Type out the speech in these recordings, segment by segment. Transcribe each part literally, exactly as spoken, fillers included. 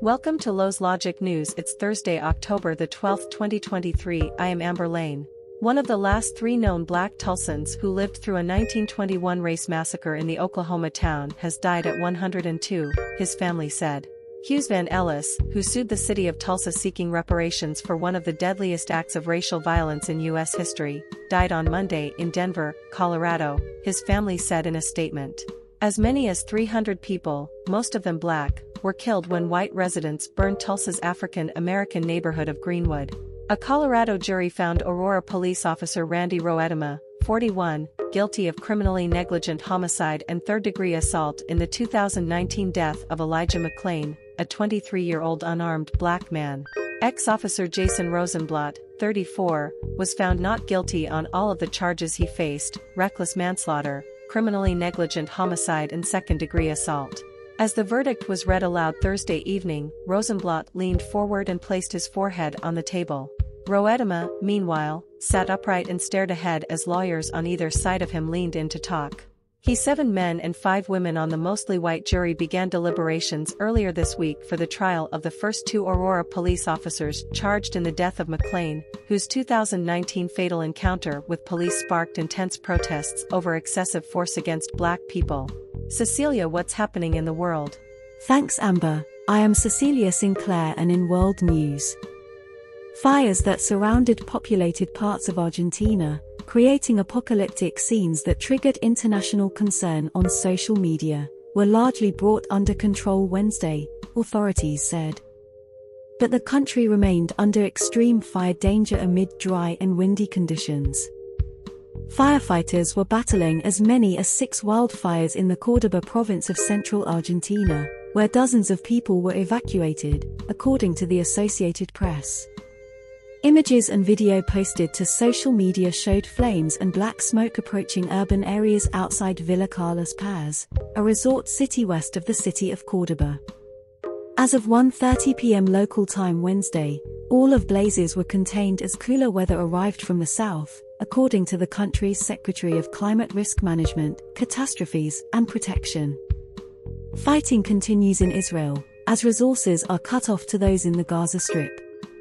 Welcome to Lowe's Logic News. It's Thursday, October the twelfth, twenty twenty-three. I am Amber Lane. One of the last three known black Tulsans who lived through a nineteen twenty-one race massacre in the Oklahoma town has died at one hundred two, his family said. Hughes Van Ellis, who sued the city of Tulsa seeking reparations for one of the deadliest acts of racial violence in U S history, died on Monday in Denver, Colorado, his family said in a statement. As many as three hundred people, most of them black, were killed when white residents burned Tulsa's African-American neighborhood of Greenwood. A Colorado jury found Aurora police officer Randy Roedema, forty-one, guilty of criminally negligent homicide and third-degree assault in the two thousand nineteen death of Elijah McClain, a twenty-three-year-old unarmed black man. Ex-officer Jason Rosenblatt, thirty-four, was found not guilty on all of the charges he faced: reckless manslaughter, criminally negligent homicide and second-degree assault. As the verdict was read aloud Thursday evening, Rosenblatt leaned forward and placed his forehead on the table. Roedema, meanwhile, sat upright and stared ahead as lawyers on either side of him leaned in to talk. He seven men and five women on the mostly white jury began deliberations earlier this week for the trial of the first two Aurora police officers charged in the death of McClain, whose two thousand nineteen fatal encounter with police sparked intense protests over excessive force against black people. Cecilia, what's happening in the world? Thanks, Amber. I am Cecilia Sinclair, and in world news. Fires that surrounded populated parts of Argentina, creating apocalyptic scenes that triggered international concern on social media, were largely brought under control Wednesday, authorities said. But the country remained under extreme fire danger amid dry and windy conditions. Firefighters were battling as many as six wildfires in the Córdoba province of central Argentina, where dozens of people were evacuated, according to the Associated Press. Images and video posted to social media showed flames and black smoke approaching urban areas outside Villa Carlos Paz, a resort city west of the city of Córdoba. As of one thirty p m local time Wednesday, all of blazes were contained as cooler weather arrived from the south, according to the country's Secretary of Climate Risk Management, Catastrophes, and Protection. Fighting continues in Israel, as resources are cut off to those in the Gaza Strip.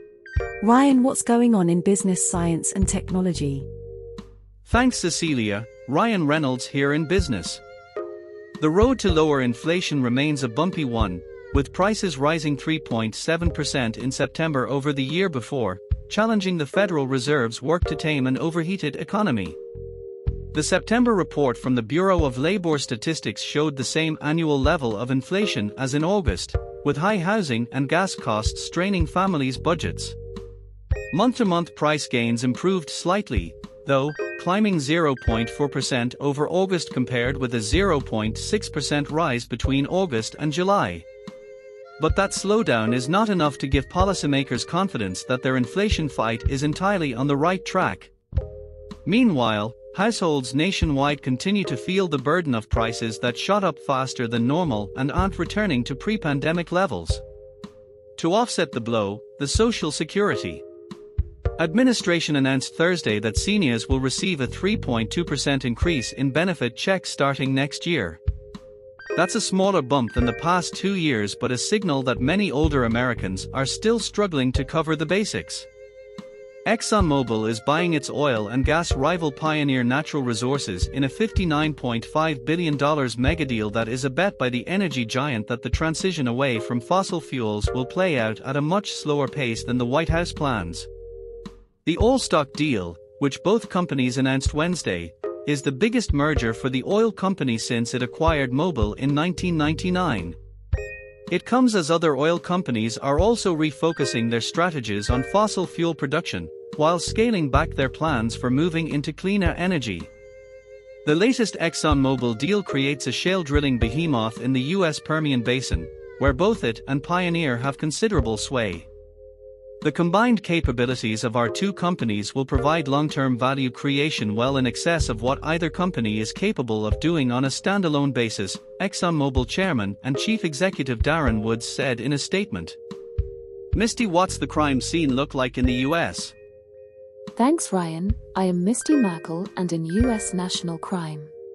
Ryan, what's going on in business, science and technology? Thanks, Cecilia. Ryan Reynolds here in business. The road to lower inflation remains a bumpy one, with prices rising three point seven percent in September over the year before, challenging the Federal Reserve's work to tame an overheated economy. The September report from the Bureau of Labor Statistics showed the same annual level of inflation as in August, with high housing and gas costs straining families' budgets. Month-to-month price gains improved slightly, though, climbing zero point four percent over August compared with a zero point six percent rise between August and July. But that slowdown is not enough to give policymakers confidence that their inflation fight is entirely on the right track. Meanwhile, households nationwide continue to feel the burden of prices that shot up faster than normal and aren't returning to pre-pandemic levels. To offset the blow, the Social Security Administration announced Thursday that seniors will receive a three point two percent increase in benefit checks starting next year. That's a smaller bump than the past two years, but a signal that many older Americans are still struggling to cover the basics. ExxonMobil is buying its oil and gas rival Pioneer Natural Resources in a fifty-nine point five billion dollars megadeal that is a bet by the energy giant that the transition away from fossil fuels will play out at a much slower pace than the White House plans. The all-stock deal, which both companies announced Wednesday, is the biggest merger for the oil company since it acquired Mobil in nineteen ninety-nine. It comes as other oil companies are also refocusing their strategies on fossil fuel production, while scaling back their plans for moving into cleaner energy. The latest ExxonMobil deal creates a shale drilling behemoth in the U S Permian Basin, where both it and Pioneer have considerable sway. The combined capabilities of our two companies will provide long-term value creation well in excess of what either company is capable of doing on a standalone basis, ExxonMobil Chairman and Chief Executive Darren Woods said in a statement. Misty, what's the crime scene look like in the U S? Thanks, Ryan. I am Misty Merkel and in U S national crime.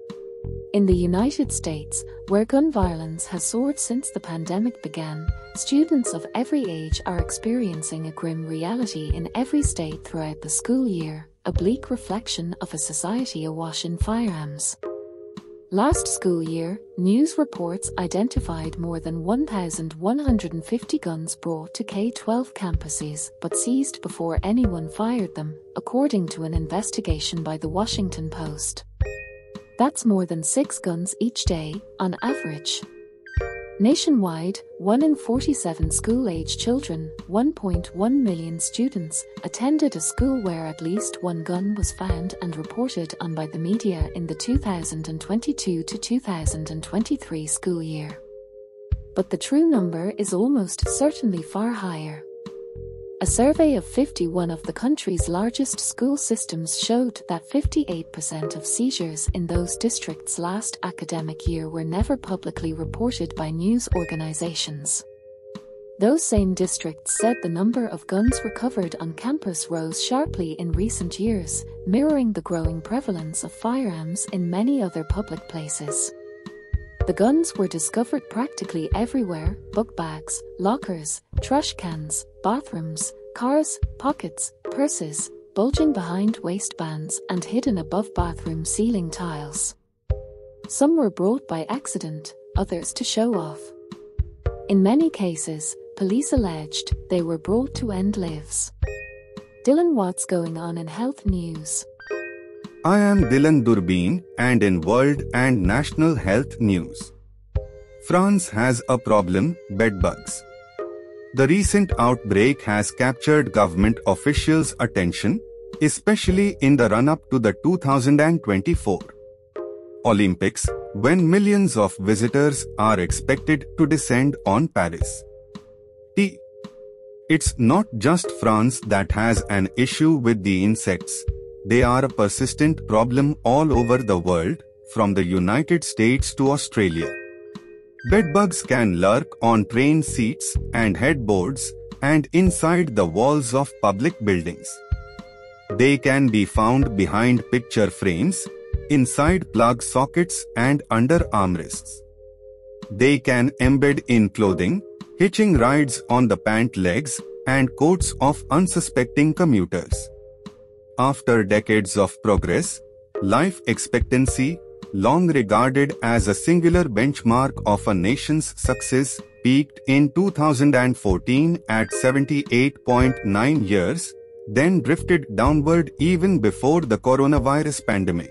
In the United States, where gun violence has soared since the pandemic began, students of every age are experiencing a grim reality in every state throughout the school year, a bleak reflection of a society awash in firearms. Last school year, news reports identified more than one thousand one hundred fifty guns brought to K twelve campuses but seized before anyone fired them, according to an investigation by The Washington Post. That's more than six guns each day, on average. Nationwide, one in forty-seven school-age children, one point one million students, attended a school where at least one gun was found and reported on by the media in the two thousand twenty-two to two thousand twenty-three school year. But the true number is almost certainly far higher. A survey of fifty-one of the country's largest school systems showed that fifty-eight percent of seizures in those districts last academic year were never publicly reported by news organizations. Those same districts said the number of guns recovered on campus rose sharply in recent years, mirroring the growing prevalence of firearms in many other public places. The guns were discovered practically everywhere: book bags, lockers, trash cans, bathrooms, cars, pockets, purses, bulging behind waistbands and hidden above bathroom ceiling tiles. Some were brought by accident, others to show off. In many cases, police alleged they were brought to end lives. Dylan, what's going on in health news? I am Dylan Durbin, and in world and national health news. France has a problem: bedbugs. The recent outbreak has captured government officials' attention, especially in the run-up to the two thousand twenty-four Olympics, when millions of visitors are expected to descend on Paris. T. It's not just France that has an issue with the insects. They are a persistent problem all over the world, from the United States to Australia. Bedbugs can lurk on train seats and headboards and inside the walls of public buildings. They can be found behind picture frames, inside plug sockets and under armrests. They can embed in clothing, hitching rides on the pant legs and coats of unsuspecting commuters. After decades of progress, life expectancy, long regarded as a singular benchmark of a nation's success, peaked in two thousand fourteen at seventy-eight point nine years, then drifted downward even before the coronavirus pandemic.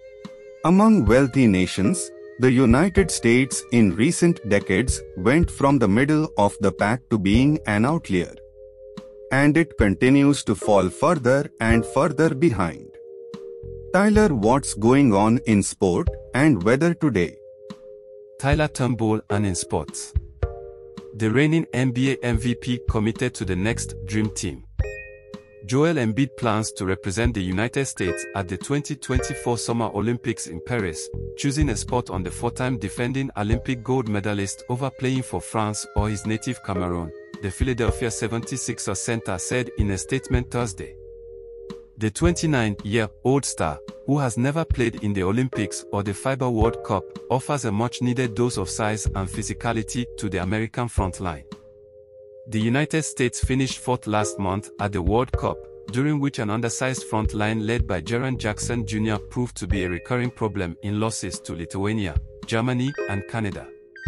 Among wealthy nations, the United States in recent decades went from the middle of the pack to being an outlier. And it continues to fall further and further behind. Tyler, what's going on in sport and weather today? Tyler Turnbull, and in sports. The reigning N B A M V P committed to the next Dream Team. Joel Embiid plans to represent the United States at the twenty twenty-four Summer Olympics in Paris, choosing a spot on the four-time defending Olympic gold medalist over playing for France or his native Cameroon, the Philadelphia seventy-sixers center said in a statement Thursday. The twenty-nine-year-old star, who has never played in the Olympics or the FIBA World Cup, offers a much-needed dose of size and physicality to the American frontline. The United States finished fourth last month at the World Cup, during which an undersized front line led by Jaren Jackson Junior proved to be a recurring problem in losses to Lithuania, Germany, and Canada.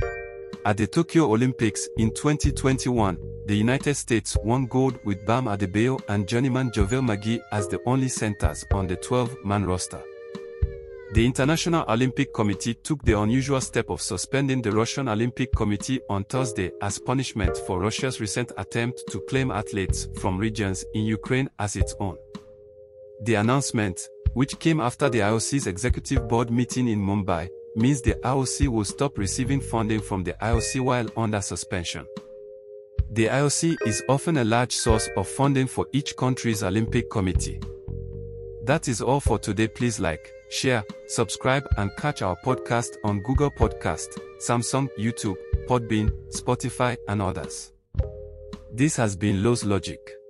At the Tokyo Olympics in twenty twenty-one, the United States won gold with Bam Adebayo and journeyman JaVale McGee as the only centers on the twelve-man roster. The International Olympic Committee took the unusual step of suspending the Russian Olympic Committee on Thursday as punishment for Russia's recent attempt to claim athletes from regions in Ukraine as its own. The announcement, which came after the I O C's executive board meeting in Mumbai, means the I O C will stop receiving funding from the I O C while under suspension. The I O C is often a large source of funding for each country's Olympic committee. That is all for today. Please like, share, subscribe and catch our podcast on Google Podcast, Samsung, YouTube, Podbean, Spotify and others. This has been Lowe's Logic.